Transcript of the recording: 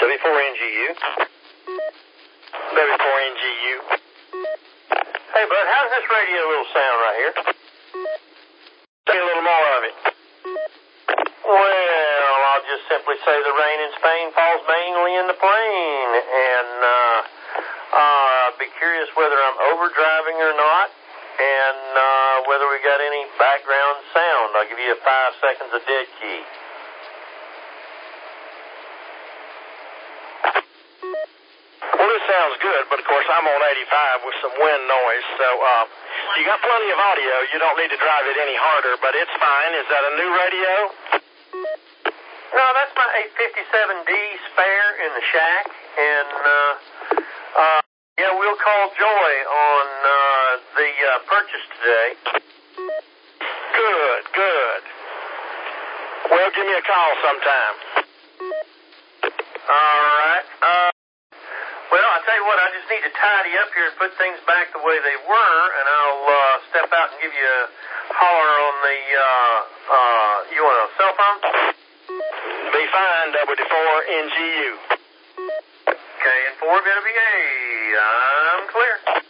W4NGU. W4NGU. Hey, bud, how's this radio little sound right here? Say a little more of it. Well, I'll just simply say the rain in Spain falls mainly in the plain, and I'd be curious whether I'm overdriving or not, and whether we got any background sound. I'll give you 5 seconds of dead key. Well, this sounds good, but of course I'm on 85 with some wind noise, so you got plenty of audio. You don't need to drive it any harder, but it's fine. Is that a new radio? No, that's my 857D spare in the shack, and yeah, we'll call Joy on the purchase today. Good. Well, give me a call sometime. All right. Well, I'll tell you what, I just need to tidy up here and put things back the way they were, and I'll step out and give you a holler on the, you want a cell phone? Be fine, W4NGU. Okay, and 4 gonna be A. I'm clear.